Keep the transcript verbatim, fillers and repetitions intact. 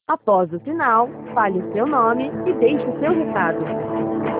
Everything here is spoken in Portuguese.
Após o sinal, fale o seu nome e deixe o seu recado.